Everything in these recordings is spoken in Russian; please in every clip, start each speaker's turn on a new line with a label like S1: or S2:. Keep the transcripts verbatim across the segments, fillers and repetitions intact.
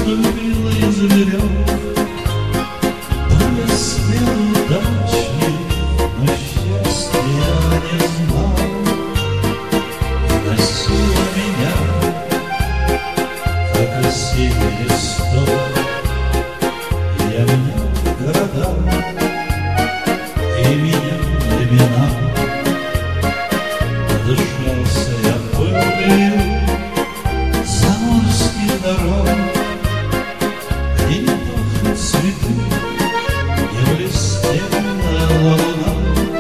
S1: выступила из веревок. Были смелые удачи, но счастья я не знал. Носила меня, как осенний листок. Я менял города и менял времена. Надышался я пылью заморских дорог, где не пахнут цветы, не блестела луна.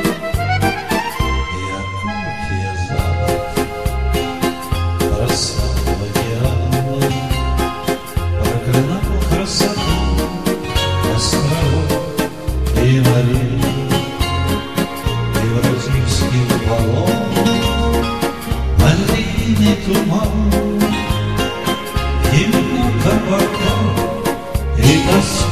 S1: И окунут я запад, бросал в океан, проклинал красоту островов и морей, и бразильских болот, малиный туман, и много табака, и тоска.